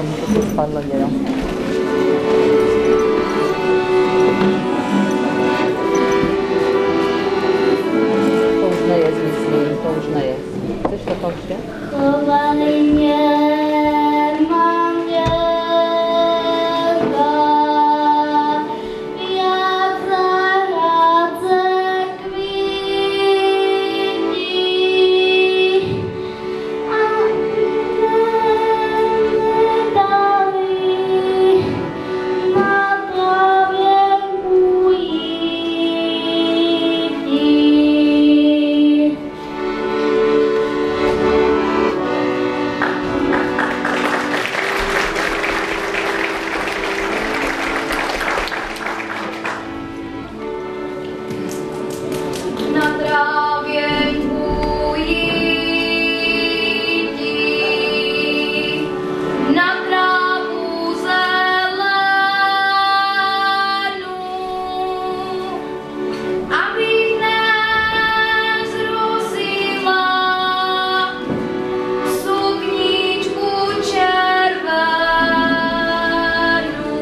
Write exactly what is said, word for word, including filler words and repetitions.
tomu to se spadlo, dělo. To už nejez, myslím, to už nejez. Chceš to tam ještě? Chovali mě manželka, jak zahrádce květí, a nedali na travě ujítí. Na trávě ujítí, na trávu zelenou, abych nezrosila sukničku červenou.